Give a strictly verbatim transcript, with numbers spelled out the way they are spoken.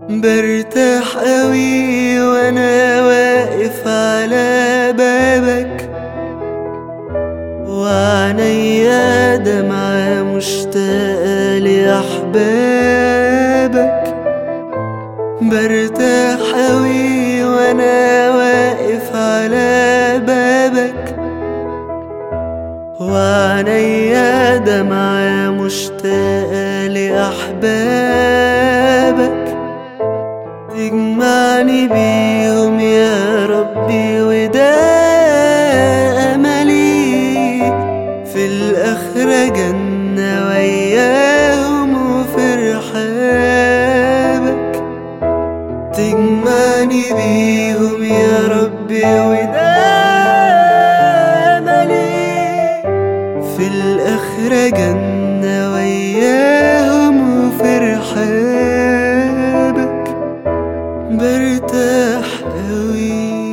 برتاح قوي وانا واقف على بابك، وعينيا دمعة مشتاقة لأحبابك. برتاح قوي وانا واقف على بابك، وعينيا دمعة مشتاقة لأحبابك. تجمعني بيهم يا ربي وده أملي، في الآخرة جنة وياهم وفي رحابك. تجمعني بيهم يا ربي وده أملي، في الآخرة جنة وياهم وفي رحابك. برتاح قوي.